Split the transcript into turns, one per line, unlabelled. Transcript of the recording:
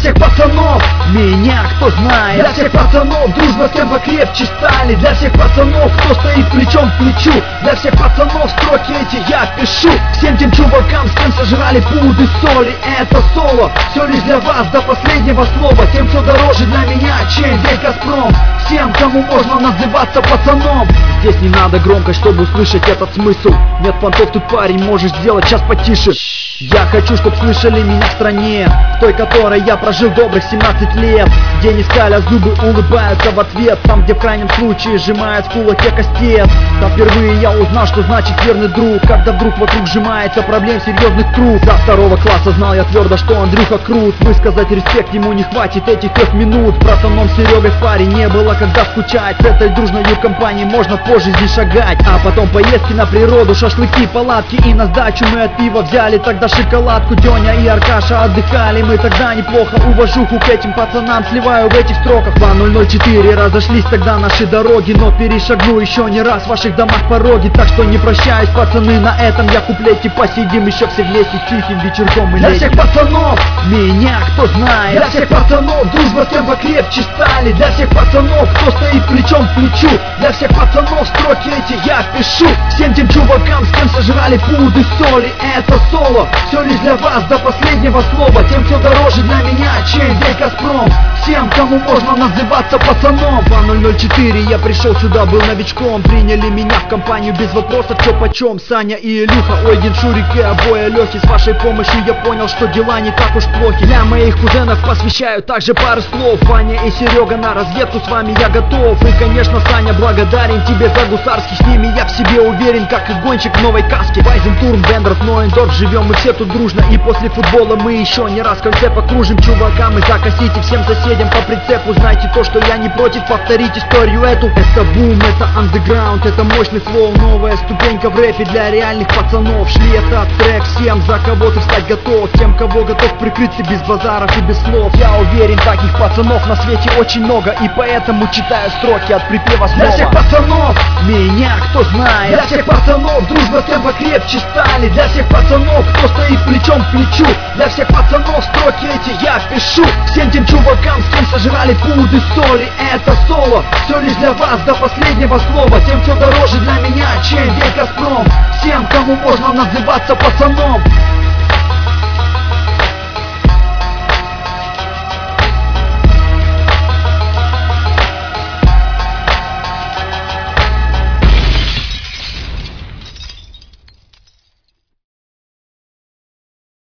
всех пацанов меня кто знает, для всех пацанов дружба с кем покрепче стали, для всех пацанов, кто стоит плечом к плечу, для всех пацанов строки эти я пишу. Всем тем чувакам, с кем сожрали пуды соли, это соло, все лишь для вас до последнего слова. Тем, кто дороже для меня, чем весь Газпром. Всем, кому можно называться пацаном. Здесь не надо громко, чтобы услышать этот смысл. Нет понтов, тут парень, можешь сделать сейчас потише. Я хочу, чтоб слышали меня в стране, в той, которой я прожил добрых 17 лет, где не скаля зубы улыбаются в ответ, там, где в крайнем случае сжимают в кулаке кастет. Там впервые я узнал, что значит верный друг, когда вдруг вокруг сжимается проблем серьезных круг. Со 2 класса знал я твердо, что Андрюха крут, высказать респект ему не хватит этих 3 минут. Братаном Серегой в паре не было когда скучать, с этой дружной компанией можно по жизни шагать. А потом поездки на природу, шашлыки, палатки, и на сдачу мы от пива взяли тогда шоколадку. Деня и Аркаша отдыхали мы тогда неплохо, уважуху к этим пацанам сливаю в этих строках. 2004 разошлись тогда наши дороги, но перешагну еще не раз в ваших домах пороги. Так что не прощаюсь, пацаны, на этом я куплете. Посидим еще все вместе тихим вечерком и летним. Для всех пацанов меня кто знает, для всех пацанов дружба с кем покрепче стали, для всех пацанов, кто стоит плечом к плечу, для всех пацанов строки эти я пишу. Всем тем чувакам, с кем сожрали пуды соли, это соло, все лишь для вас до последнего слова. Тем, кто дороже для меня, чем весь Газпром. Всем, кому можно называться пацаном. 2004 я пришел сюда, был новичком, приняли меня в компанию без вопросов, чё почем. Саня и Илюха, Ойген, Шурик и обои Лехи. С вашей помощью я понял, что дела не так уж плохи. Для моих кузенов посвящаю также пару слов. Ваня и Серега, на разведку с вами я готов. И конечно, Саня, благодарен тебе за гусарский. С ними я в себе уверен, как и гонщик в новой каске. Вайзентурм, Бендерт, Ноендорф, живем мы все тут дружно. И после футбола мы еще не раз в кольце покружим. Чувакам и закосите всем соседям по прицепу. Знайте то, что я не против повторить историю эту. Это бум, это андеграунд, это мощный флоу. Новая ступенька в рэпе для реальных пацанов. Шли этот трек всем, за кого ты встать готов. Тем, кого готов прикрыться без базаров и без слов. Я уверен, таких пацанов на свете очень много, и поэтому читаю строки от припева снова. Для всех пацанов меня кто знает, для всех пацанов дружба с кем покрепче стали, для всех пацанов, кто стоит плечом к плечу, для всех пацанов строки эти я пишу. Всем тем чувакам, с кем сожрали пуды соли, это соло, все лишь для вас до последнего слова. Тем, кто дороже для меня, чем весь Газпром. Всем, кому можно называться пацаном.